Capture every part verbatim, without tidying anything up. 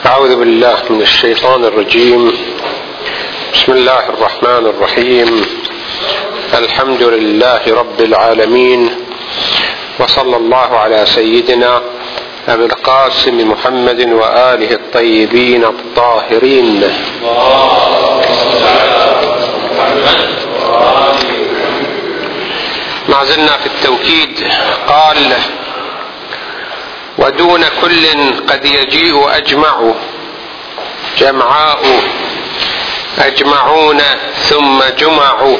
أعوذ بالله من الشيطان الرجيم. بسم الله الرحمن الرحيم. الحمد لله رب العالمين، وصلى الله على سيدنا أبي القاسم محمد وآله الطيبين الطاهرين. ما زلنا في التوكيد. قال: ودون كل قد يجيء أجمع، جمعاء أجمعون ثم جمع.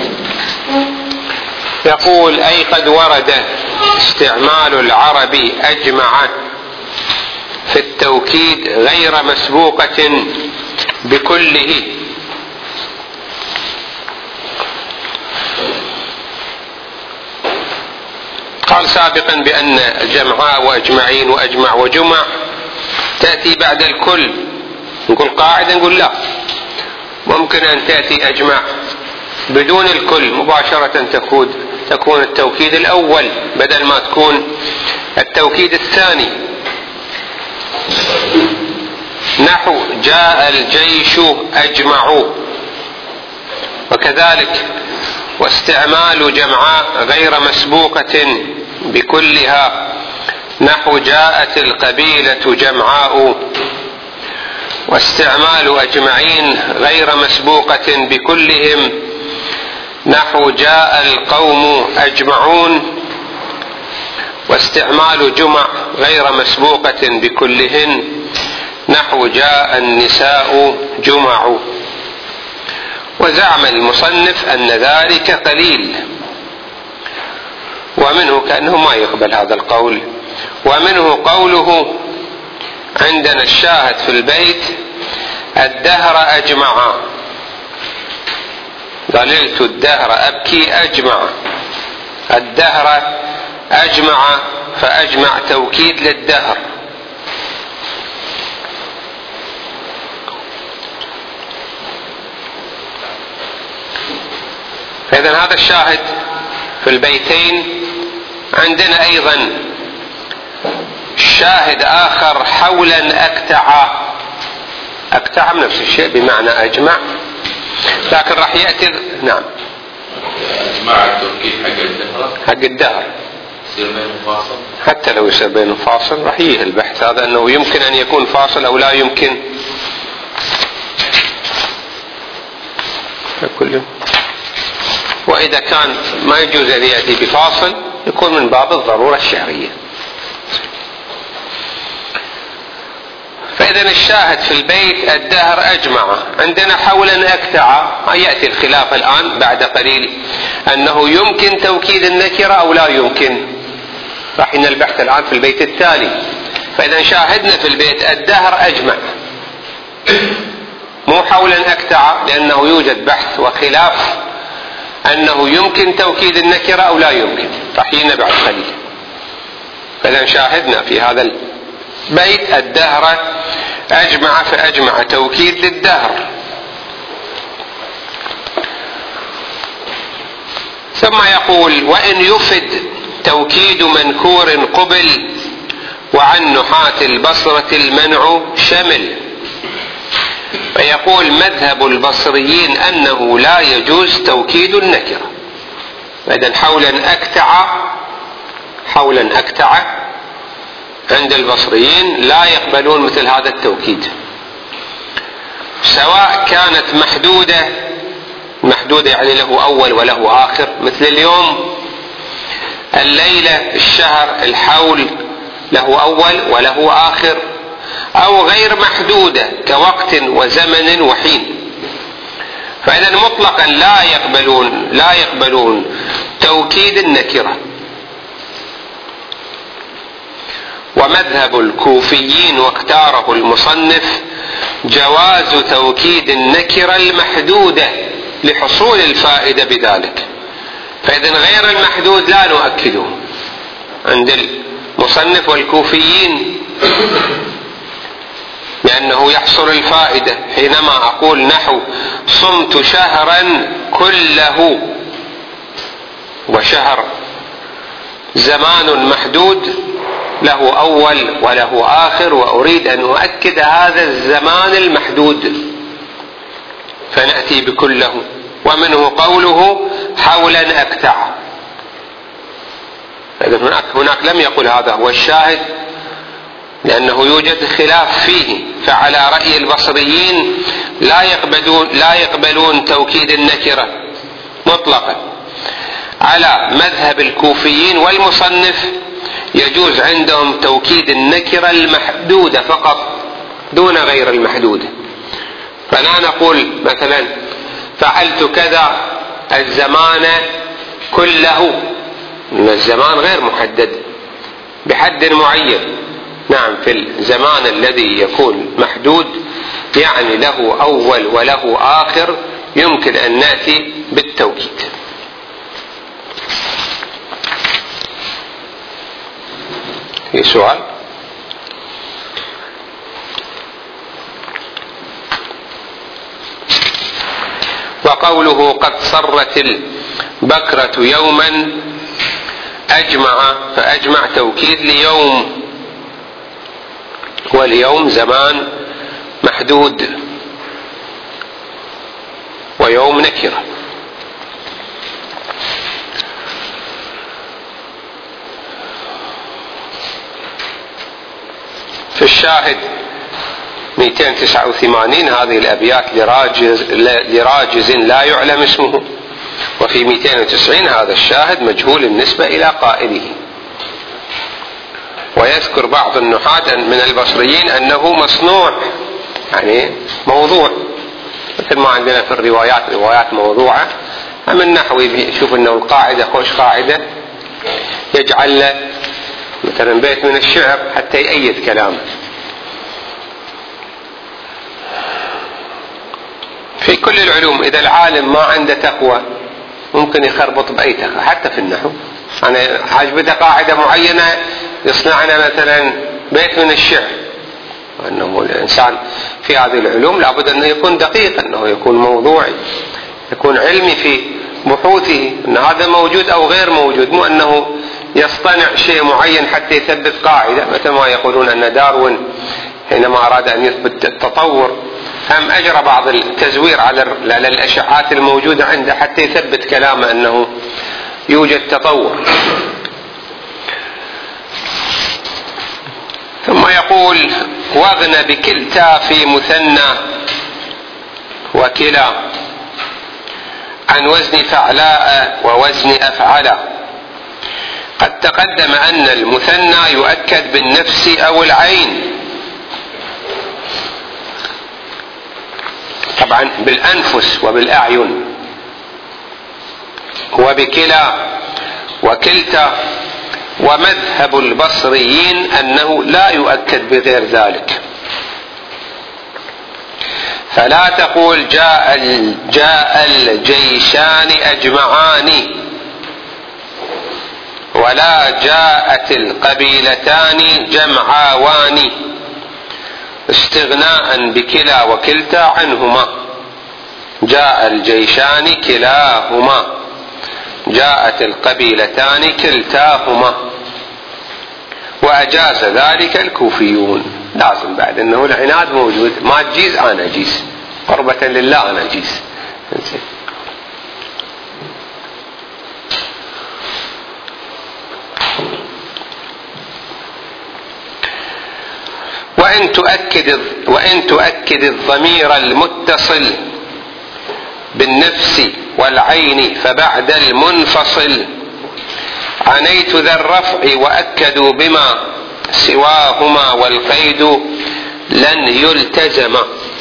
يقول: أي قد ورد استعمال العرب أجمع في التوكيد غير مسبوقة بكله. قال سابقا بأن جمعاء وأجمعين وأجمع وجمع تأتي بعد الكل. نقول قاعدة، نقول لا، ممكن أن تأتي أجمع بدون الكل مباشرة، تكون تكون التوكيد الأول بدل ما تكون التوكيد الثاني. نحو جاء الجيش أجمعوا. وكذلك واستعمال جمعاء غير مسبوقة بكلها، نحو جاءت القبيلة جمعاء. واستعمال أجمعين غير مسبوقة بكلهم، نحو جاء القوم أجمعون. واستعمال جمع غير مسبوقة بكلهن، نحو جاء النساء جمع. وزعم المصنف أن ذلك قليل، ومنه كأنه ما يقبل هذا القول. ومنه قوله عندنا الشاهد في البيت: الدهر أجمع. ظللت الدهر أبكي أجمع. الدهر أجمع، فأجمع توكيد للدهر. فإذا هذا الشاهد في البيتين. عندنا أيضا شاهد آخر: حولا أكتع. أكتع نفس الشيء بمعنى أجمع، لكن راح يأتي. نعم، أجمع التوكيد حق الدهر حق الدهر يصير بينه فاصل. حتى لو يصير بينه فاصل راح يجي البحث هذا أنه يمكن أن يكون فاصل أو لا يمكن. كله. وإذا كان ما يجوز أن يأتي بفاصل يكون من باب الضرورة الشعرية. فإذا الشاهد في البيت: الدهر أجمع. عندنا حولا أكتع. يأتي الخلاف الآن بعد قليل أنه يمكن توكيد النكرة أو لا يمكن. راح البحث الآن في البيت التالي. فإذا شاهدنا في البيت الدهر أجمع، مو حولا أكتع، لأنه يوجد بحث وخلاف أنه يمكن توكيد النكرة أو لا يمكن. رحينا بعد قليل. فإذا شاهدنا في هذا البيت الدهر أجمع، فأجمع توكيد للدهر. ثم يقول: وإن يفد توكيد منكور قبل، وعن نحاة البصرة المنع شمل. فيقول: مذهب البصريين أنه لا يجوز توكيد النكرة. إذن حولا أكتع، حولا أكتع عند البصريين لا يقبلون مثل هذا التوكيد، سواء كانت محدودة. محدودة يعني له أول وله آخر، مثل اليوم، الليلة، الشهر، الحول له أول وله آخر. أو غير محدودة كوقت وزمن وحين. فإذا مطلقا لا يقبلون لا يقبلون توكيد النكرة. ومذهب الكوفيين واختاره المصنف جواز توكيد النكرة المحدودة لحصول الفائدة بذلك. فإذا غير المحدود لا نؤكده عند المصنف والكوفيين، لأنه يحصل الفائدة. حينما أقول نحو صمت شهرا كله، وشهر زمان محدود له أول وله آخر، وأريد أن أؤكد هذا الزمان المحدود فنأتي بكله. ومنه قوله حولا أكتع، هناك هناك لم يقل هذا هو الشاهد لأنه يوجد خلاف فيه. فعلى رأي البصريين لا يقبلون لا يقبلون توكيد النكرة مطلقا. على مذهب الكوفيين والمصنف يجوز عندهم توكيد النكرة المحدودة فقط دون غير المحدودة. فلا نقول مثلا فعلت كذا الزمان كله، إن الزمان غير محدد بحد معين. نعم، في الزمان الذي يكون محدود يعني له أول وله آخر يمكن أن نأتي بالتوكيد. في سؤال؟ وقوله قد صرت البكرة يوما أجمع، فأجمع توكيد ليوم، واليوم زمان محدود ويوم نكرة. في الشاهد مئتين وتسعة وثمانين هذه الأبيات لراجز, لراجز لا يعلم اسمه، وفي مئتين وتسعين هذا الشاهد مجهول النسبة إلى قائله. ويذكر بعض النحاة من البصريين أنه مصنوع، يعني موضوع، مثل ما عندنا في الروايات روايات موضوعة. أما النحوي يشوف أنه القاعدة خوش قاعدة يجعل له مثلا بيت من الشعر حتى يأيد كلامه. في كل العلوم إذا العالم ما عنده تقوى ممكن يخربط بأي تقوى، حتى في النحو. أنا عجبته قاعدة معينة يصنعنا مثلا بيت من الشعر، أنه الإنسان في هذه العلوم لابد أنه يكون دقيق، أنه يكون موضوعي، يكون علمي في بحوثه أن هذا موجود أو غير موجود، مو أنه يصطنع شيء معين حتى يثبت قاعدة. مثل ما يقولون أن داروين حينما أراد أن يثبت التطور هم أجرى بعض التزوير على الأشعاعات الموجودة عنده حتى يثبت كلامه أنه يوجد تطور. ثم يقول واغن بكلتا في مثنى وكلا عن وزن فعلاء ووزن أفعلا. قد تقدم أن المثنى يؤكد بالنفس أو العين، طبعا بالأنفس وبالأعين، وبكلا وكلتا. ومذهب البصريين أنه لا يؤكد بغير ذلك، فلا تقول جاء جاء الجيشان أجمعان، ولا جاءت القبيلتان جمعاوان، استغناء بكلا وكلتا عنهما. جاء الجيشان كلاهما، جاءت القبيلتان كلتاهما. وأجاز ذلك الكوفيون. لازم بعد أنه العناد موجود، ما تجيز أنا أجيز، قربة لله أنا أجيز. وإن تؤكد وإن تؤكد الضمير المتصل بالنفس والعين فبعد المنفصل عنيت ذا الرفع وأكدوا بما سواهما والقيد لن يلتزم.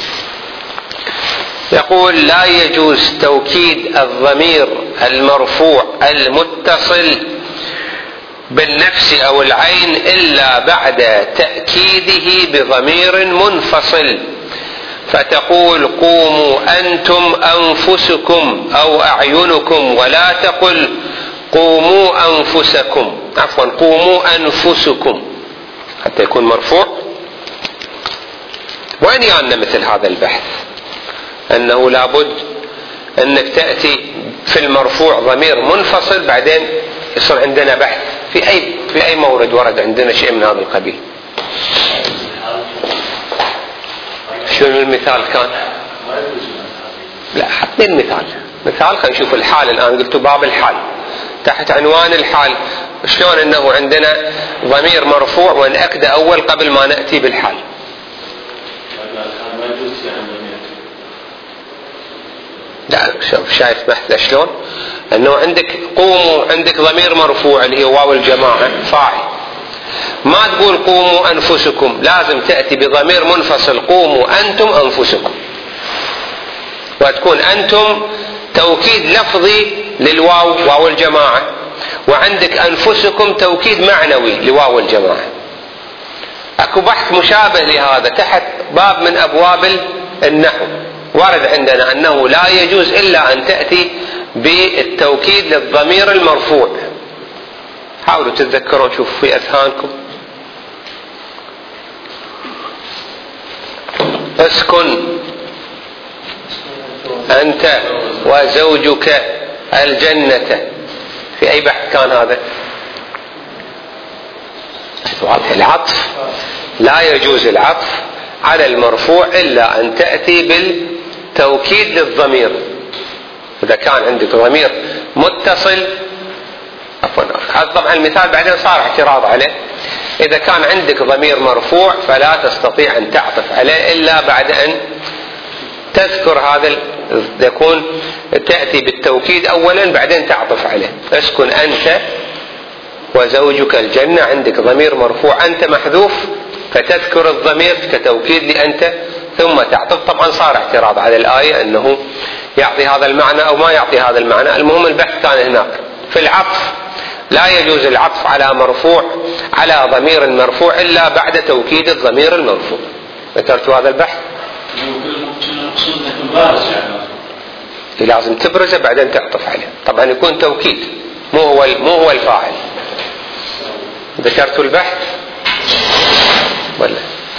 يقول لا يجوز توكيد الضمير المرفوع المتصل بالنفس أو العين إلا بعد تأكيده بضمير منفصل، فتقول قوموا أنتم أنفسكم أو أعينكم، ولا تقل قوموا أنفسكم، عفوا قوموا أنفسكم، حتى يكون مرفوع. وين يانا مثل هذا البحث أنه لابد أنك تأتي في المرفوع ضمير منفصل بعدين يصير عندنا بحث في أي في أي مورد ورد عندنا شيء من هذا القبيل. شنو المثال كان؟ لا حطني المثال. مثال خلينا نشوف الحال. الآن قلت باب الحال تحت عنوان الحال، شلون أنه عندنا ضمير مرفوع ونأكد أول قبل ما نأتي بالحال. لا شوف شايف بحث شلون أنه عندك قوموا، عندك ضمير مرفوع اللي هي واو الجماعة فاعل، ما تقول قوموا أنفسكم، لازم تأتي بضمير منفصل قوموا أنتم أنفسكم، وتكون أنتم توكيد لفظي للواو واو الجماعة، وعندك أنفسكم توكيد معنوي لواو الجماعة. أكو بحث مشابه لهذا تحت باب من أبواب النحو، ورد عندنا أنه لا يجوز إلا أن تأتي بالتوكيد للضمير المرفوع. حاولوا تتذكروا شوفوا في أذهانكم. اسكن أنت وزوجك الجنة، في أي بحث كان هذا؟ العطف، لا يجوز العطف على المرفوع إلا أن تأتي بالتوكيد للضمير. إذا كان عندك ضمير متصل، عفوا هذا طبعا المثال بعدين صار اعتراض عليه، إذا كان عندك ضمير مرفوع فلا تستطيع أن تعطف عليه إلا بعد أن تذكر هذا، يكون تأتي بالتوكيد أولا بعدين تعطف عليه. اسكن أنت وزوجك الجنة، عندك ضمير مرفوع أنت محذوف فتذكر الضمير كتوكيد لأنت ثم تعطف. طبعا صار اعتراض على الآية أنه يعطي هذا المعنى أو ما يعطي هذا المعنى. المهم البحث كان هناك في العطف، لا يجوز العطف على مرفوع على ضمير المرفوع إلا بعد توكيد الضمير المرفوع. ذكرت هذا البحث. لازم تبرزه بعدين تعطف عليه، طبعا يكون توكيد مو هو مو هو الفاعل. ذكرت البحث ولا؟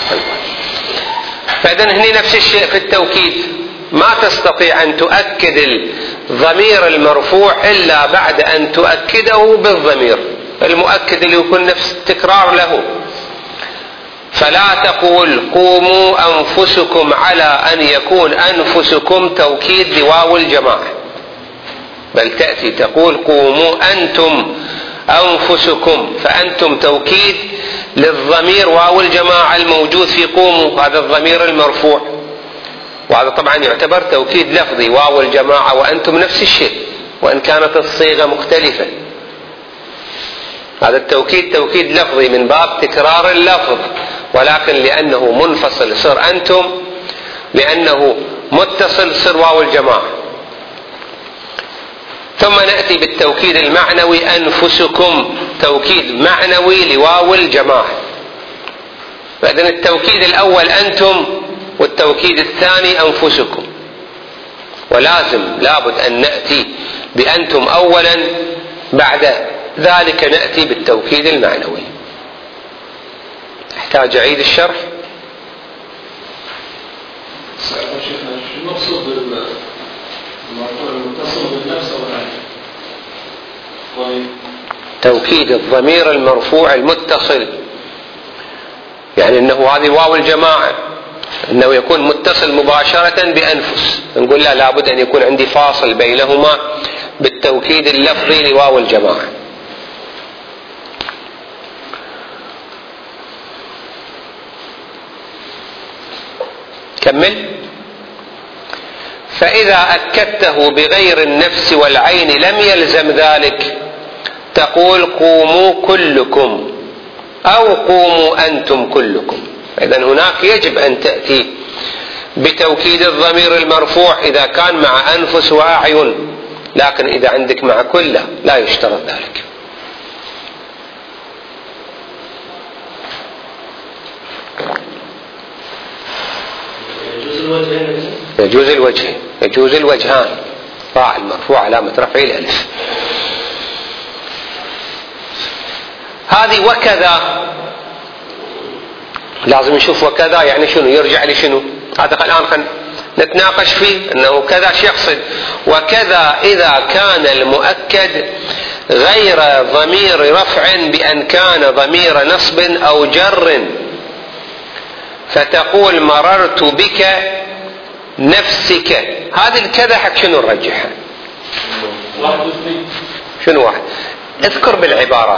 فإذن هني نفس الشيء في التوكيد، ما تستطيع أن تؤكد الضمير المرفوع إلا بعد أن تؤكده بالضمير المؤكد اللي يكون نفس تكرار له. فلا تقول قوموا أنفسكم على أن يكون أنفسكم توكيد لواو الجماعة، بل تأتي تقول قوموا أنتم أنفسكم، فأنتم توكيد للضمير واو الجماعة الموجود في قوموا، هذا الضمير المرفوع، وهذا طبعا يعتبر توكيد لفظي. واو الجماعة وأنتم نفس الشيء وإن كانت الصيغة مختلفة. هذا التوكيد توكيد لفظي من باب تكرار اللفظ، ولكن لأنه منفصل صار أنتم، لأنه متصل صار واو الجماعة. ثم نأتي بالتوكيد المعنوي أنفسكم، توكيد معنوي لواو الجماعة. فإذن التوكيد الأول أنتم والتوكيد الثاني أنفسكم، ولازم لابد أن نأتي بأنتم أولا، بعد ذلك نأتي بالتوكيد المعنوي. احتاج أعيد الشرح. شو المقصود بالمرفوع المتصل بالنفس أو توكيد الضمير المرفوع المتصل، يعني أنه هذه واو الجماعة أنه يكون متصل مباشرة بأنفس، نقول لا، لابد أن يكون عندي فاصل بينهما بالتوكيد اللفظي لواو الجماعة. كمل. فإذا أكدته بغير النفس والعين لم يلزم ذلك، تقول قوموا كلكم أو قوموا أنتم كلكم. إذن هناك يجب أن تأتي بتوكيد الضمير المرفوع إذا كان مع أنفس وأعين، لكن إذا عندك مع كله لا يشترط ذلك. يجوز الوجهين، يجوز الوجهان، فاعل مرفوع علامة رفعه الألف. هذه وكذا لازم نشوف وكذا يعني شنو، يرجع لشنو. هذا الآن خلينا نتناقش فيه أنه كذا شو يقصد. وكذا إذا كان المؤكد غير ضمير رفع بأن كان ضمير نصب أو جر، فتقول مررت بك نفسك. هذه الكذا حق شنو نرجحها؟ واحد واثنين. شنو واحد؟ اذكر بالعبارات.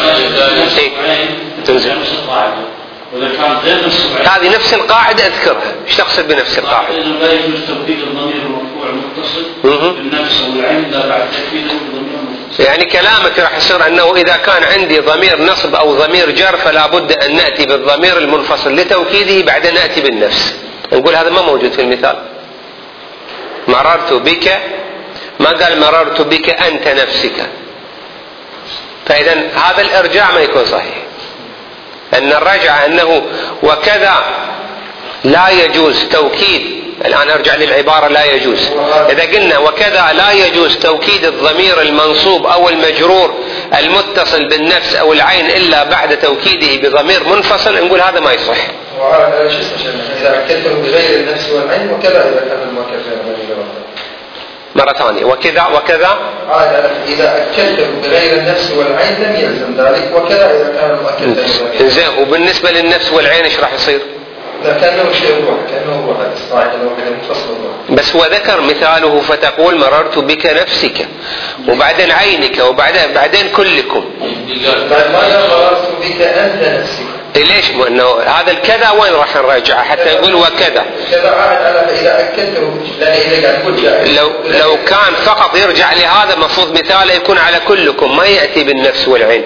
تنزل. وإذا كان غير نفس القاعدة هذه نفس القاعدة اذكرها. ايش تقصد بنفس القاعدة؟ إنه لا يجوز توكيد الضمير المرفوع المتصل بالنفس والعين إلا بعد تأكيده بالضمير المتصل. يعني كلامك راح يصير أنه إذا كان عندي ضمير نصب أو ضمير جر فلا بد أن نأتي بالضمير المنفصل لتوكيده بعدين نأتي بالنفس. نقول هذا ما موجود في المثال. مررت بك ما قال مررت بك أنت نفسك، فإذا هذا الإرجاع ما يكون صحيح. أن الرجعة أنه وكذا لا يجوز توكيد. الآن أرجع للعبارة لا يجوز. إذا قلنا وكذا لا يجوز توكيد الضمير المنصوب أو المجرور المتصل بالنفس أو العين إلا بعد توكيده بضمير منفصل، نقول هذا ما يصح. إذا أكدته بغير النفس والعين وكذا إذا كان المؤكد غير النفس. مرة ثانية وكذا وكذا إذا أكدته بغير النفس والعين لم يلزم ذلك، وكذا إذا كان المؤكد غير. زين، وبالنسبة للنفس والعين إيش راح يصير؟ كأنه شيء روح، كأنه روح الصاعد الوحيد المفصل روح. بس هو ذكر مثاله فتقول مررت بك نفسك، وبعدين عينك، وبعدين بعدين كلكم. بعد ما مررت بك أنت نفسك. ليش؟ انه هذا الكذا وين راح نرجعه حتى نقول وكذا؟ كذا عاد على اذا اكدته، لان اذا قال كل لو لو كان فقط يرجع لهذا مفروض مثاله يكون على كلكم، ما ياتي بالنفس والعين.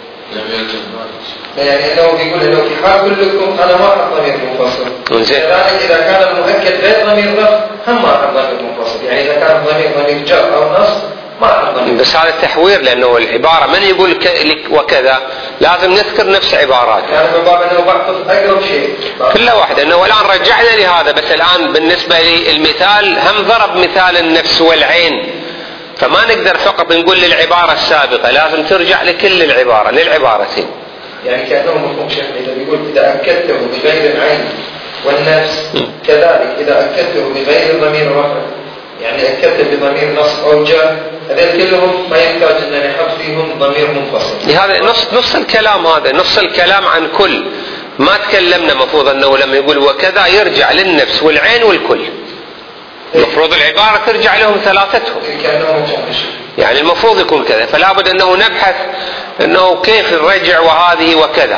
يعني انه بيقول انه في حال كلكم انا ما احط ضمير منفصل. كذلك اذا كان المؤكد غير ضمير رفع هم ما احط ضمير منفصل، يعني اذا كان ضمير ضمير جر او نصب ما احط ضمير. بس هذا التحوير، لانه العباره من يقول لك وكذا لازم نذكر نفس عبارات. يعني من باب انه بعطف اقرب شيء كله واحد. انه الان رجعنا لهذا، بس الان بالنسبه للمثال هم ضرب مثال النفس والعين، فما نقدر فقط نقول للعباره السابقه، لازم ترجع لكل العباره للعبارتين. يعني كأنه مفهوم شيخ إذا بيقول إذا أكدته بغير العين والنفس كذلك إذا أكدته بغير ضمير رفع، يعني أكدته بضمير نصب أو جر، هذول كلهم ما يحتاج أن نحط فيهم ضمير منفصل. هذا نص نص الكلام، هذا نص الكلام عن كل. ما تكلمنا مفروض أنه لما يقول وكذا يرجع للنفس والعين والكل. المفروض العبارة ترجع لهم ثلاثتهم. يعني المفروض يكون كذا، فلا بد أنه نبحث أنه كيف الرجع وهذه وكذا.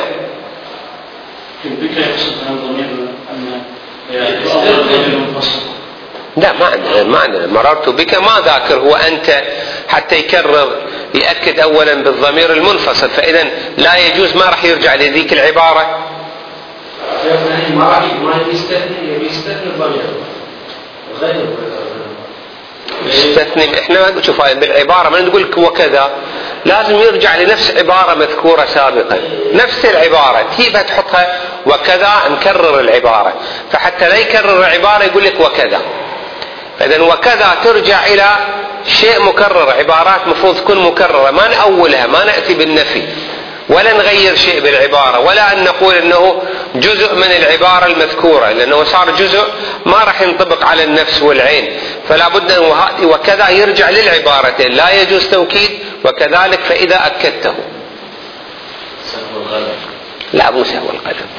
بك يقصد عن ضمير أن يتأول ضمير منفصل. لا ما عندنا ما عندنا مررت بك ما ذاكر هو أنت حتى يكرر يأكد أولا بالضمير المنفصل، فإذا لا يجوز، ما راح يرجع لذيك العبارة. ما راح يستثني يستثني الضمير غير استثني. احنا شوف بالعبارة ما نقول لك وكذا، لازم يرجع لنفس عبارة مذكورة سابقا، نفس العبارة تجيبها تحطها وكذا، نكرر العبارة، فحتى لا يكرر العبارة يقول لك وكذا. فإذا وكذا ترجع إلى شيء مكرر، عبارات مفروض تكون مكررة، ما نأولها، ما نأتي بالنفي ولا نغير شيء بالعبارة، ولا أن نقول أنه جزء من العبارة المذكورة، لأنه صار جزء ما راح ينطبق على النفس والعين. فلا بد أن وكذا يرجع للعبارتين، لا يجوز توكيد وكذلك فإذا أكدته. سهو القلم. لا مو سهو القلم.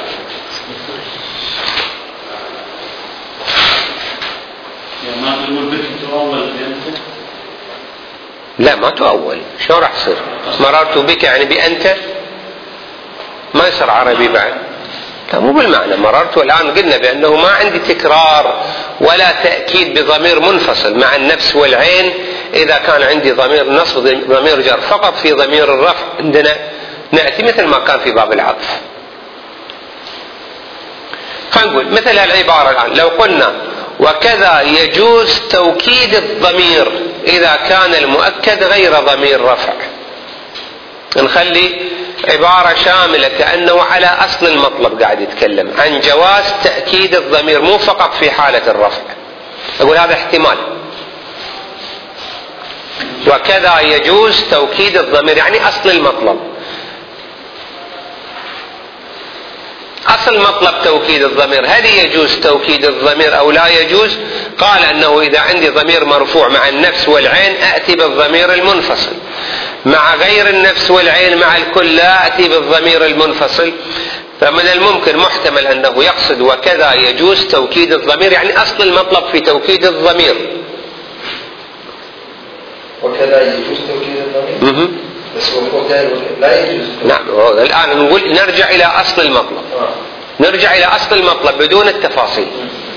ما تقول بك تؤول بأنت؟ لا ما تؤول، شو راح يصير؟ مررت بك يعني بأنت ما يصير عربي بعد. لا مو بالمعنى. مررت الآن قلنا بأنه ما عندي تكرار ولا تأكيد بضمير منفصل مع النفس والعين إذا كان عندي ضمير نصب ضمير جر، فقط في ضمير الرفع عندنا نأتي مثل ما كان في باب العطف. خلينا نقول مثل العبارة الآن لو قلنا وكذا يجوز توكيد الضمير إذا كان المؤكد غير ضمير رفع، نخلي عبارة شاملة كأنه على أصل المطلب قاعد يتكلم عن جواز تأكيد الضمير مو فقط في حالة الرفع. أقول هذا احتمال. وكذا يجوز توكيد الضمير يعني أصل المطلب. أصل مطلب توكيد الضمير هل يجوز توكيد الضمير أو لا يجوز؟ قال أنه إذا عندي ضمير مرفوع مع النفس والعين أأتي بالضمير المنفصل، مع غير النفس والعين مع الكل لا أتي بالضمير المنفصل، فمن الممكن محتمل أنه يقصد وكذا يجوز توكيد الضمير، يعني أصل المطلب في توكيد الضمير. وكذا يجوز توكيد الضمير، بس هو قال لا يجوز. نعم، الآن نقول نرجع إلى أصل المطلب، آه. نرجع إلى أصل المطلب بدون التفاصيل،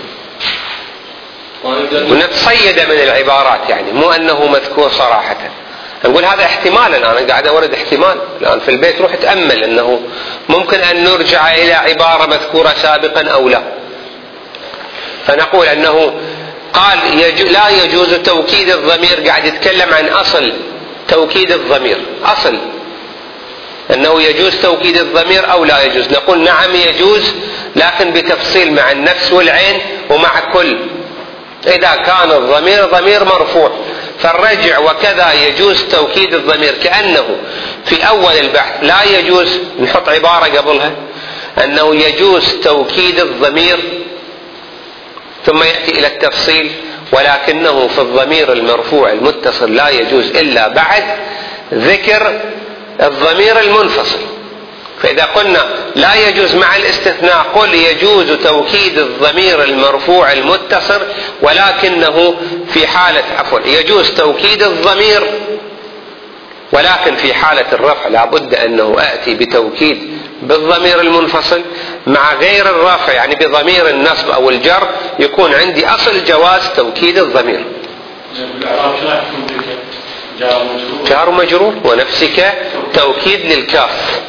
ونتصيد من العبارات، يعني مو أنه مذكور صراحة. نقول هذا احتمال، أنا قاعد أورد احتمال الآن في البيت، روح تأمل أنه ممكن أن نرجع إلى عبارة مذكورة سابقا أو لا. فنقول أنه قال يجو لا يجوز توكيد الضمير، قاعد يتكلم عن أصل توكيد الضمير، أصل أنه يجوز توكيد الضمير أو لا يجوز. نقول نعم يجوز، لكن بتفصيل مع النفس والعين ومع كل. إذا كان الضمير ضمير مرفوع فالرجع وكذا يجوز توكيد الضمير، كأنه في أول البحث لا يجوز، نحط عبارة قبلها أنه يجوز توكيد الضمير، ثم يأتي إلى التفصيل ولكنه في الضمير المرفوع المتصل لا يجوز إلا بعد ذكر الضمير المنفصل. فإذا قلنا لا يجوز مع الاستثناء قل يجوز توكيد الضمير المرفوع المتصل، ولكنه في حالة عفوا يجوز توكيد الضمير، ولكن في حالة الرفع لابد أنه أتي بتوكيد بالضمير المنفصل مع غير الرفع، يعني بضمير النصب أو الجر يكون عندي أصل جواز توكيد الضمير. جار مجرور ونفسك توكيد للكاف،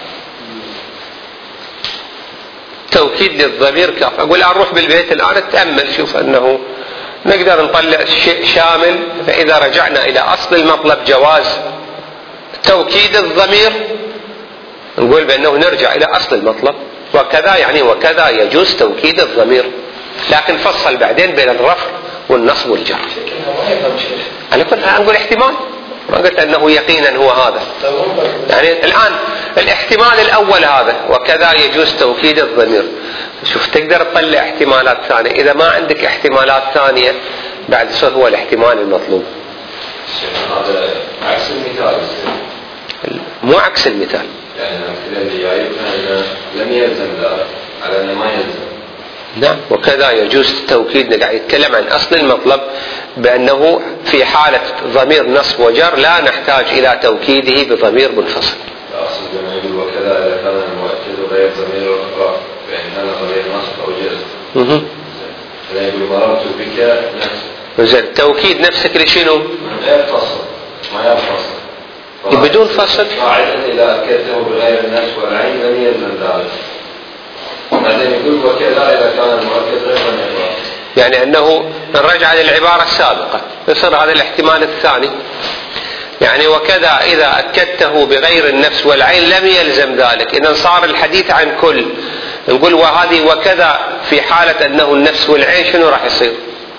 توكيد للضمير كاف. أقول أروح بالبيت الآن أتأمل، شوف أنه نقدر نطلع شيء شامل. فإذا رجعنا إلى أصل المطلب جواز توكيد الضمير، نقول بأنه نرجع إلى أصل المطلب وكذا، يعني وكذا يجوز توكيد الضمير، لكن فصل بعدين بين الرفع والنصب والجر. أنا كنت أقول احتمال، ما قلت أنه يقينا هو هذا. يعني الآن الاحتمال الأول هذا وكذا يجوز توكيد الضمير. شوف تقدر تطلع احتمالات ثانية، إذا ما عندك احتمالات ثانية بعد صار هو الاحتمال المطلوب. هذا عكس المثال، مو عكس المثال، يعني الأمثلة اللي جايبها لم يلزم ذلك على أنه ما يلزم. نعم، وكذا يجوز توكيد. قاعد يتكلم عن أصل المطلب بأنه في حالة ضمير نصب وجر لا نحتاج إلى توكيده بضمير منفصل. لا أقصد لما يقول وكذا إذا كان المؤكد غير ضمير الرفع فإن كان ضمير نصب أو جر. لا يقول مررت بك نفسك. زين، توكيد نفسك لشنو؟ لا يفصل، ما يفصل. بدون فصل. قاعدة إذا أكدته بغير النفس والعين لم يلزم ذلك. بعدين يقول وكذا إذا كان المؤكد غير ضمير الرفع. يعني أنه نرجع للعبارة السابقة يصير هذا الاحتمال الثاني، يعني وكذا إذا أكدته بغير النفس والعين لم يلزم ذلك. إذا صار الحديث عن كل، نقول وهذه وكذا في حالة أنه النفس والعين شنو راح يصير؟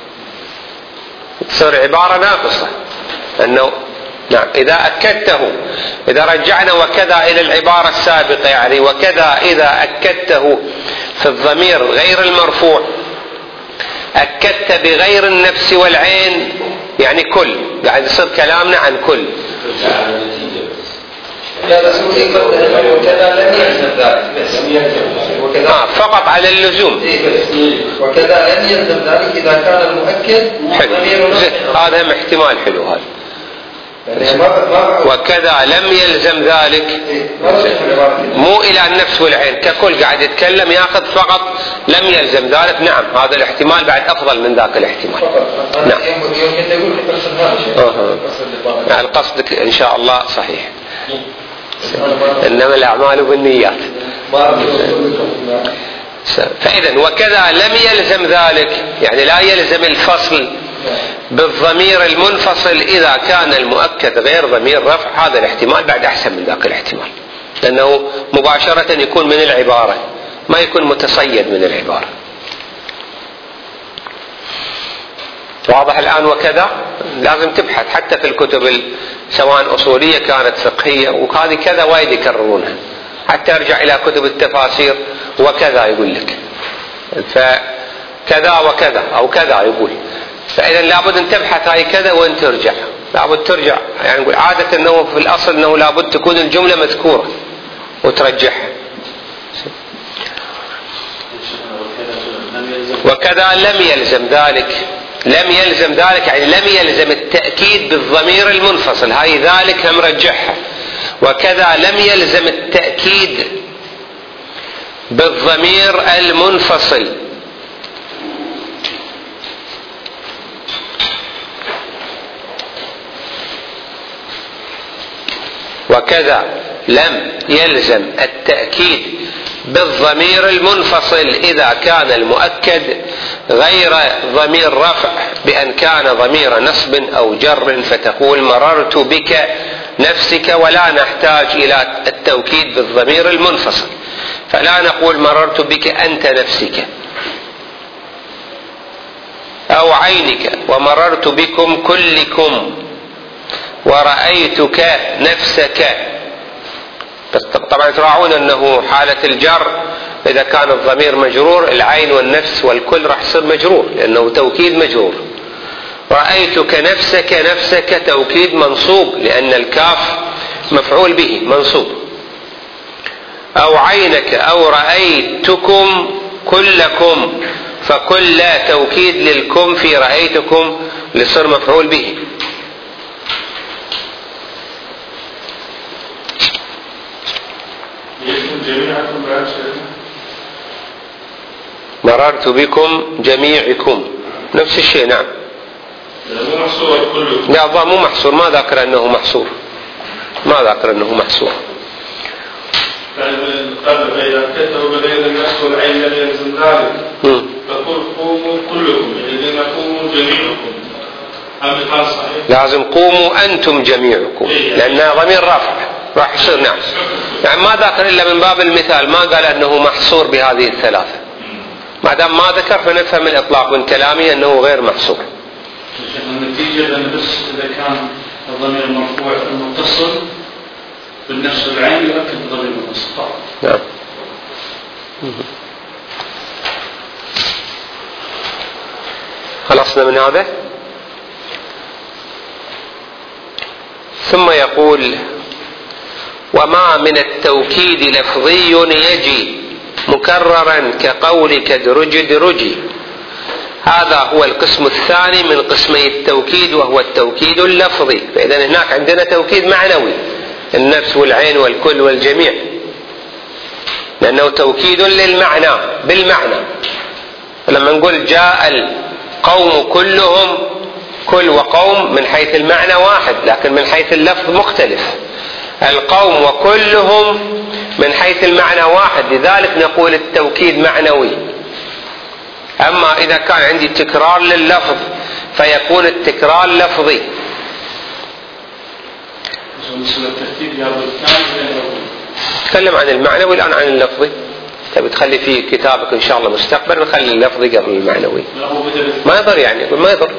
تصير عبارة ناقصة. أنه نعم إذا أكدته، إذا رجعنا وكذا إلى العبارة السابقة، يعني وكذا إذا أكدته في الضمير غير المرفوع أكدت بغير النفس والعين، يعني كل، قاعد يصير كلامنا عن كل. لا بس وكذا لم يلزم ذلك، بس آه فقط على اللزوم. وكذا لم يلزم ذلك إذا كان المؤكد حلو. هذا احتمال حلو هذا. وكذا لم يلزم ذلك مو إلى النفس والعين ككل، قاعد يتكلم ياخذ فقط لم يلزم ذلك. نعم هذا الاحتمال بعد أفضل من ذاك الاحتمال. نعم يعني قصدك إن شاء الله صحيح، إنما الأعمال بالنيات. فإذا وكذا لم يلزم ذلك، يعني لا يلزم الفصل بالضمير المنفصل إذا كان المؤكد غير ضمير رفع. هذا الاحتمال بعد أحسن من ذاك الاحتمال، لأنه مباشرة يكون من العبارة، ما يكون متصيد من العبارة. واضح الآن؟ وكذا لازم تبحث حتى في الكتب سواء أصولية كانت فقهية، وهذه كذا وايد يكررونها. حتى ارجع إلى كتب التفاسير وكذا يقول لك، فكذا وكذا أو كذا يقول. فإذا لابد أن تبحث هاي كذا وأن ترجع لابد ترجع، يعني نقول عادة أنه في الأصل أنه لابد تكون الجملة مذكورة وترجعها. وكذا لم يلزم ذلك، لم يلزم ذلك يعني لم يلزم التأكيد بالضمير المنفصل، هاي ذلك هم رجعها. وكذا لم يلزم التأكيد بالضمير المنفصل، وكذا لم يلزم التأكيد بالضمير المنفصل إذا كان المؤكد غير ضمير رفع، بأن كان ضمير نصب أو جر، فتقول مررت بك نفسك، ولا نحتاج إلى التوكيد بالضمير المنفصل، فلا نقول مررت بك أنت نفسك، أو عينك ومررت بكم كلكم، ورأيتك نفسك. بس طبعا تراعون أنه حالة الجر إذا كان الضمير مجرور العين والنفس والكل راح يصير مجرور لأنه توكيد مجرور. رأيتك نفسك، نفسك توكيد منصوب لأن الكاف مفعول به منصوب. أو عينك أو رأيتكم كلكم، فكل توكيد للكم في رأيتكم لصير مفعول به. مررت بكم جميعكم نفس الشيء. نعم مو محصور كله. لا مو محصور، ما ذكر أنه محصور، ما ذكر أنه محصور. قبل إذا كتبوا بدل الناس والعين لم يلزم ذلك، فقل قوموا كلكم، يعني لما قوموا جميعكم. هذا الحال صحيح؟ لازم قوموا أنتم جميعكم لأنها ضمير رفع راح يصير. نعم يعني ما ذكر إلا من باب المثال، ما قال أنه محصور بهذه الثلاثة. ما دام ما ذكر فنفهم الإطلاق من كلامه أنه غير محصور. النتيجة أن بس إذا كان الضمير المرفوع المتصل بالنفس والعين يؤكد الضمير المتصل. نعم. خلصنا من هذا. ثم يقول وما من التوكيد لفظي يجي مكررا كقولك درج درجي. هذا هو القسم الثاني من قسمي التوكيد، وهو التوكيد اللفظي. فإذا هناك عندنا توكيد معنوي، النفس والعين والكل والجميع، لأنه توكيد للمعنى بالمعنى. لما نقول جاء القوم كلهم، كل وقوم من حيث المعنى واحد، لكن من حيث اللفظ مختلف. القوم وكلهم من حيث المعنى واحد، لذلك نقول التوكيد معنوي. أما إذا كان عندي تكرار لللفظ فيكون التكرار لفظي. نتكلم عن المعنوي الآن، عن اللفظي. تبي تخلي في كتابك إن شاء الله مستقبل نخلي اللفظي قبل المعنوي، ما يضر يعني، ما يضر.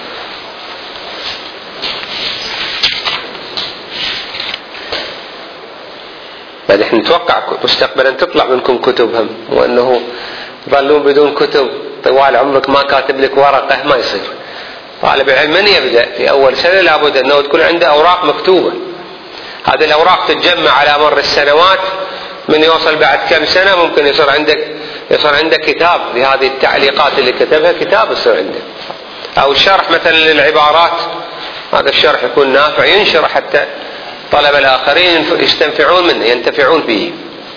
بعد احنا نتوقع مستقبلا تطلع منكم كتبهم، وانه ظلون بدون كتب طوال عمرك ما كاتب لك ورقة، ما يصير. طالب العلم من يبدأ في أول سنة لابد أنه تكون عنده أوراق مكتوبة. هذه الأوراق تتجمع على مر السنوات، من يوصل بعد كم سنة ممكن يصير عندك يصير عندك كتاب لهذه التعليقات اللي كتبها، كتاب يصير عندك. أو شرح مثلا للعبارات، هذا الشرح يكون نافع ينشر حتى طلب الآخرين يستنفعون منه ينتفعون به.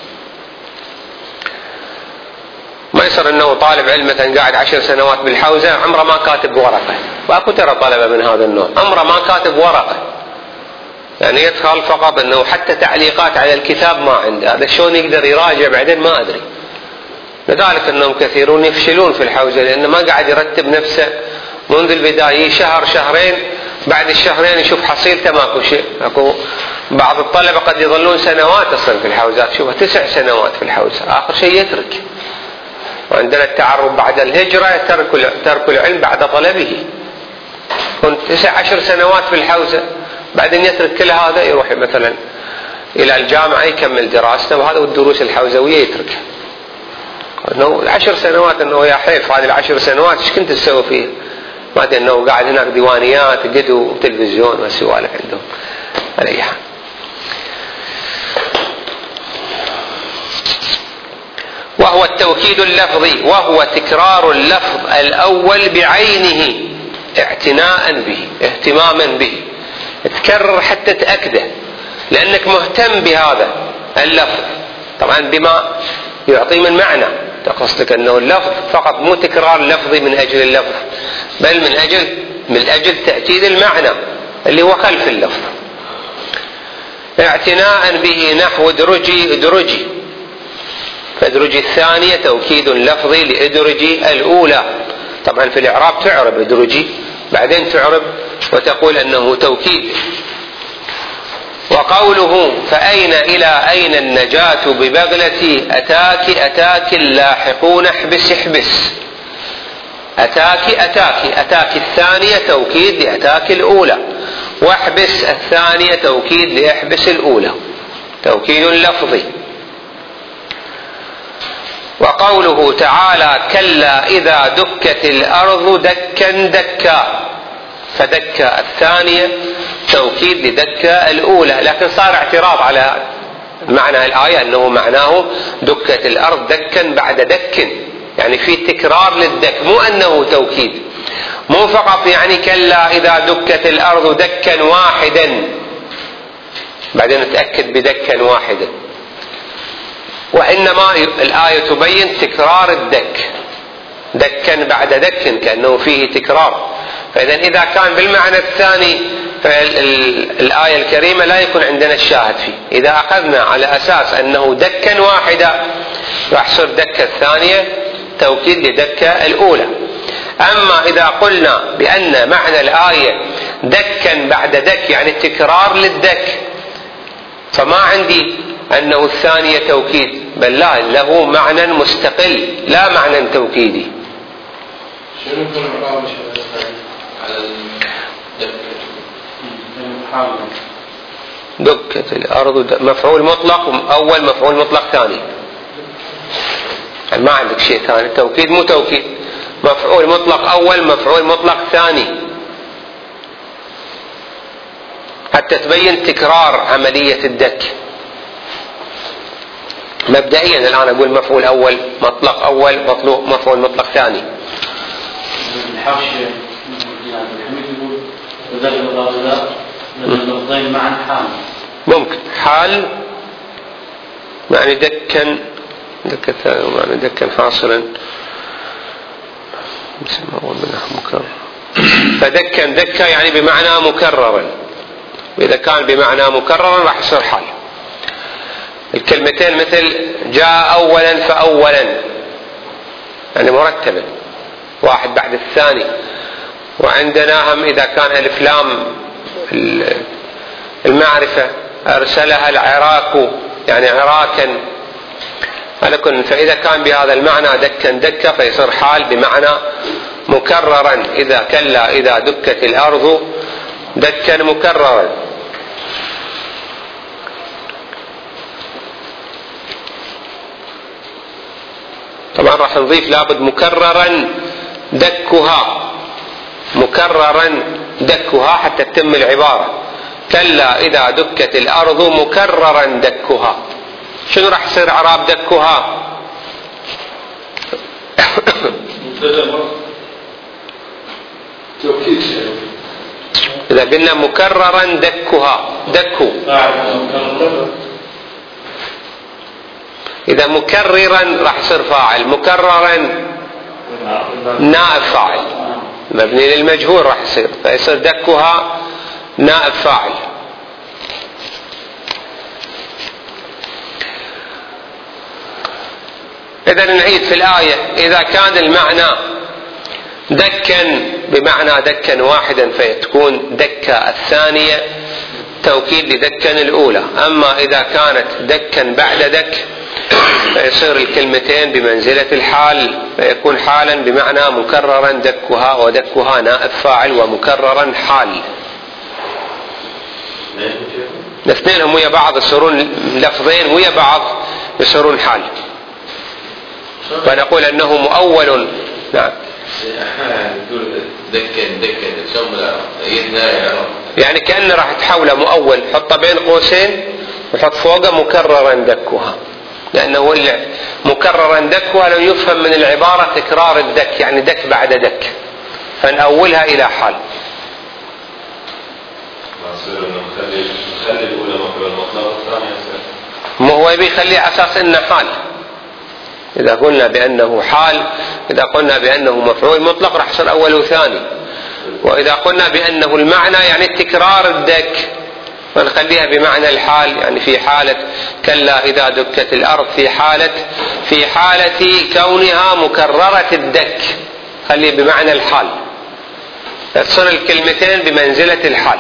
ما يصير أنه طالب علم مثلا قاعد عشر سنوات بالحوزة عمره ما كاتب ورقة، وأكو ترى طلبة من هذا النوع عمره ما كاتب ورقة، يعني يدخل فقط أنه حتى تعليقات على الكتاب ما عنده. هذا شلون يقدر يراجع بعدين ما أدري. لذلك أنهم كثيرون يفشلون في الحوزة، لأنه ما قاعد يرتب نفسه منذ البداية، شهر شهرين بعد الشهرين يشوف حصيلته ماكو شيء. أكو بعض الطلبة قد يظلون سنوات أصلا في الحوزات، شوفها تسع سنوات في الحوزة، آخر شيء يترك. وعندنا التعرب بعد الهجرة، ترك ترك العلم بعد طلبه. كنت تسع عشر سنوات في الحوزة بعدين يترك كل هذا، يروح مثلا إلى الجامعة يكمل دراسته، وهذا والدروس الحوزوية يتركها. إنه العشر سنوات إنه يا حيف هذه العشر سنوات إيش كنت تسوي فيها؟ ما أدري أنه قاعد هناك ديوانيات قدو وتلفزيون وسوالف عندهم على أي حال. وهو التوكيد اللفظي وهو تكرار اللفظ الأول بعينه اعتناء به اهتماما به، تكرر حتى تأكده لأنك مهتم بهذا اللفظ، طبعا بما يعطي من معنى. قصدك أنه اللفظ فقط مو تكرار لفظي من أجل اللفظ، بل من أجل من أجل تأكيد المعنى اللي هو خلف اللفظ. اعتناء به نحو ادرجي ادرجي، فادرجي الثانية توكيد لفظي لادرجي الأولى. طبعا في الإعراب تعرب ادرجي بعدين تعرب وتقول أنه توكيد. وقوله فأين إلى أين النجاة ببغلتي أتاك أتاك اللاحقون احبس احبس، أتاك أتاك أتاك الثانية توكيد لأتاك الأولى، واحبس الثانية توكيد لأحبس الأولى، توكيد لفظي. وقوله تعالى كلا إذا دكت الأرض دكا دكا، فدكا الثانية توكيد لدكا الأولى، لكن صار اعتراض على معنى الآية أنه معناه دكت الأرض دكا بعد دك، يعني في تكرار للدك، مو أنه توكيد، مو فقط يعني كلا إذا دكت الأرض دكا واحدا بعدين نتأكد بدكا واحدا، وإنما الآية تبين تكرار الدك دكا بعد دك كأنه فيه تكرار. فإذا إذا كان بالمعنى الثاني فالآية الكريمة لا يكون عندنا الشاهد فيه. إذا أخذنا على أساس أنه دكا واحدا راح يصير دكة الثانية توكيد لدكة الأولى. أما إذا قلنا بأن معنى الآية دكا بعد دك يعني تكرار للدك، فما عندي أنه الثانية توكيد، بل لا، له معنى مستقل لا معنى توكيدي. شنو يكون العقاب على الدكة؟ دكت الأرض مفعول مطلق أول مفعول مطلق ثاني، يعني ما عندك شيء ثاني، توكيد مو توكيد، مفعول مطلق أول مفعول مطلق ثاني، حتى تبين تكرار عملية الدك. مبدئيا الآن أقول مفعول أول مطلق أول مطلوب مفعول مطلق ثاني. الحاشية الحميد يقول وذلك الرجل اللفظين معا حال، ممكن حال معنى دكا دكا ثاني معنى دكا حاصلا مكرر، فدكا دكا يعني بمعنى مكررا، وإذا كان بمعنى مكررا راح يصير حال. الكلمتين مثل جاء أولا فأولا يعني مرتبا واحد بعد الثاني. وعندنا هم إذا كان ألف لام المعرفة أرسلها العراق يعني عراكا على كل. فإذا كان بهذا المعنى دكا دكا فيصير حال بمعنى مكررا، إذا كلا إذا دكت الأرض دكا مكررا. طبعا راح نضيف لابد مكررا دكها، مكررا دكها حتى تتم العبارة. كلا إذا دكت الأرض مكررا دكها. شنو راح يصير إعراب دكها؟ إذا قلنا مكررا دكها دكو، إذا مكررا راح يصير فاعل، مكررا نائب فاعل مبني للمجهول راح يصير، فيصير دكها نائب فاعل. إذا نعيد في الآية، إذا كان المعنى دكا بمعنى دكا واحدا فتكون دكا الثانية توكيد لدكا الأولى. أما إذا كانت دكا بعد دك فيصير الكلمتين بمنزلة الحال، فيكون حالا بمعنى مكررا دكها، ودكها نائب فاعل ومكررا حال. الاثنين ويا بعض يصيرون لفظين ويا بعض يصيرون حال، فنقول أنه مؤول. نعم دكة دكة تسمى يدنا يعني كأنه راح تحوله مؤول حطه بين قوسين وحط فوقه مكررا دكها، لأنه مكررا دكها لو يفهم من العبارة تكرار الدك، يعني دك بعد دك، فنأولها إلى حال. ما هو يبي يخليه أساس إنه حال. إذا قلنا بأنه حال، إذا قلنا بأنه مفعول مطلق راح يصير أول وثاني، وإذا قلنا بأنه المعنى يعني تكرار الدك ونخليها بمعنى الحال، يعني في حالة كلا إذا دكت الأرض، في حالة في حالة كونها مكررة الدك خليه بمعنى الحال، تصير الكلمتين بمنزلة الحال.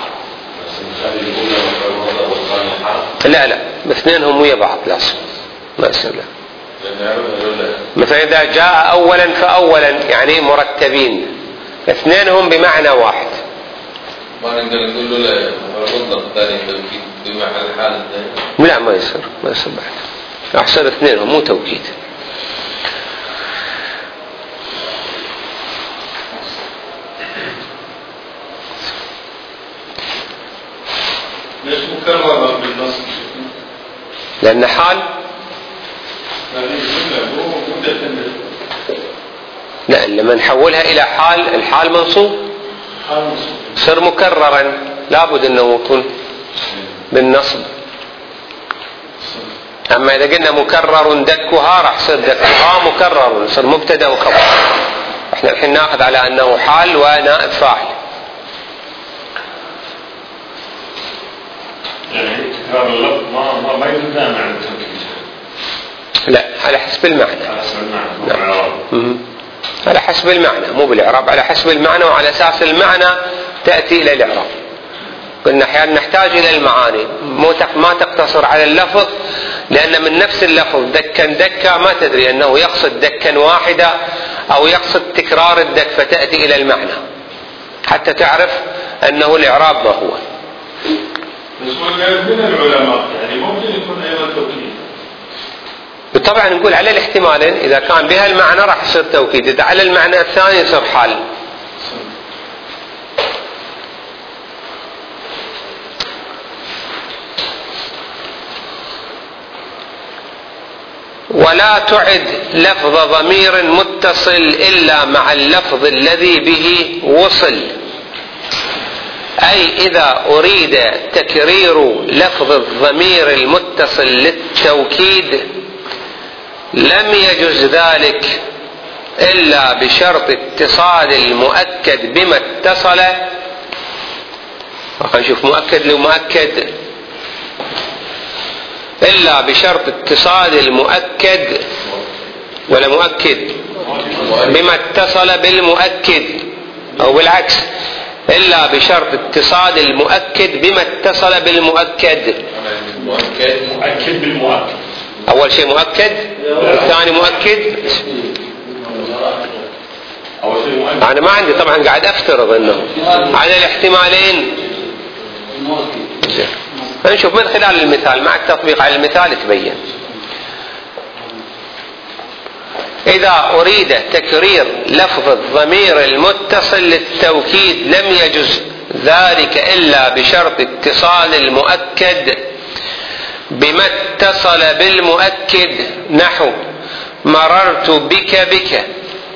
لا لا باثنينهم ويا بعض لازم ما يصير لا. مثلا إذا جاء أولا فأولا يعني مرتبين، اثنينهم بمعنى واحد. ما نقدر نقول له لا المطلق ثاني توكيد بمعنى الحال. لا ما يصير ما يصير بعد، أحسن اثنينهم مو توكيد. ليش مكررة بالنص؟ لأن حال. لا لما نحولها إلى حال، الحال منصوب صار مكررا، لابد أنه يكون بالنصب. أما إذا قلنا مكرر دكها راح يصير دكها مكرر، يصير مبتدأ وخبر. احنا الحين ناخذ على أنه حال ونائب فاعل. يعني تكرار اللفظ ما ما ما يدل على التوكيد. لا على حسب المعنى. على حسب المعنى. نعم. على حسب المعنى مو بالإعراب، على حسب المعنى، وعلى أساس المعنى تأتي إلى الإعراب. قلنا أحيانا نحتاج إلى المعاني، ما تقتصر على اللفظ، لأن من نفس اللفظ دكا دكا ما تدري أنه يقصد دكا واحدة أو يقصد تكرار الدك، فتأتي إلى المعنى حتى تعرف أنه الإعراب ما هو. بس من العلماء يعني ممكن يكون أيضا توكيد. طبعا نقول على الاحتمالين، إذا كان بها المعنى راح يصير توكيد، إذا على المعنى الثاني يصير حال. ولا تعد لفظ ضمير متصل إلا مع اللفظ الذي به وصل، أي إذا أريد تكرير لفظ الضمير المتصل للتوكيد لم يجز ذلك إلا بشرط اتصال المؤكد بما اتصل. نشوف مؤكد لو مؤكد، إلا بشرط اتصال المؤكد ولا مؤكد بما اتصل بالمؤكد، أو بالعكس إلا بشرط اتصال المؤكد بما اتصل بالمؤكد. مؤكد مؤكد بالمؤكد، أول شيء مؤكد، الثاني مؤكد. أنا ما عندي طبعا، قاعد أفترض أنه على الاحتمالين. نشوف من خلال المثال، مع التطبيق على المثال تبين. إذا أريد تكرير لفظ الضمير المتصل للتوكيد لم يجز ذلك إلا بشرط اتصال المؤكد بما اتصل بالمؤكد، نحو مررت بك بك،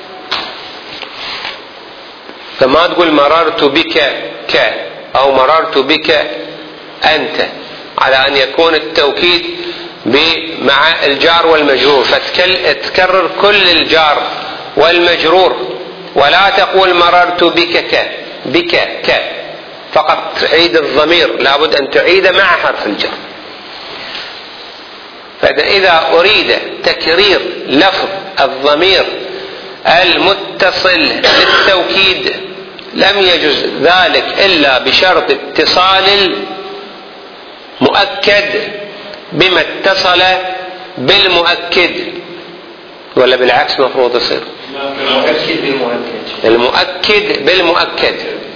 فما تقول مررت بك ك أو مررت بك أنت، على أن يكون التوكيد مع الجار والمجرور، فتكرر كل الجار والمجرور، ولا تقول مررت بك ك بك ك فقط تعيد الضمير، لابد أن تعيد مع حرف الجر. فإذا أريد تكرير لفظ الضمير المتصل للتوكيد لم يجز ذلك إلا بشرط اتصال المؤكد بما اتصل بالمؤكد، ولا بالعكس مفروض يصير المؤكد بالمؤكد، المؤكد بالمؤكد.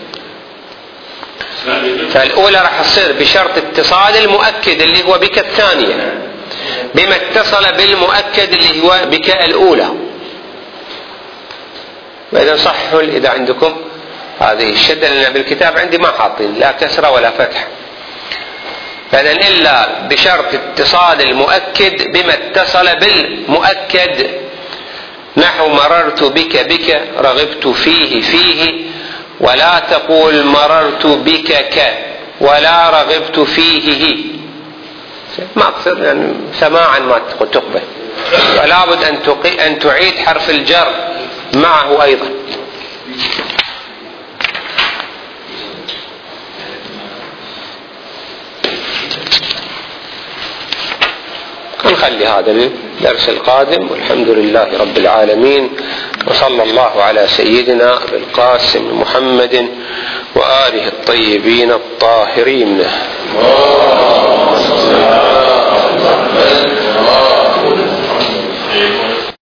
فالأولى راح تصير بشرط اتصال المؤكد اللي هو بك الثانية بما اتصل بالمؤكد اللي هو بك الأولى. وإذا صحوا إذا عندكم هذه الشدة، لأن بالكتاب عندي ما حاطين لا كسرة ولا فتح. فإذا إلا بشرط اتصال المؤكد بما اتصل بالمؤكد، نحو مررت بك بك، رغبت فيه فيه، ولا تقول مررت بك ك، ولا رغبت فيه هي. ما أقصر يعني سماعا ما تقبل، فلا بد أن, أن تعيد حرف الجر معه أيضا. نخلي هذا الدرس القادم، والحمد لله رب العالمين، وصلى الله على سيدنا القاسم محمد وآله الطيبين الطاهرين.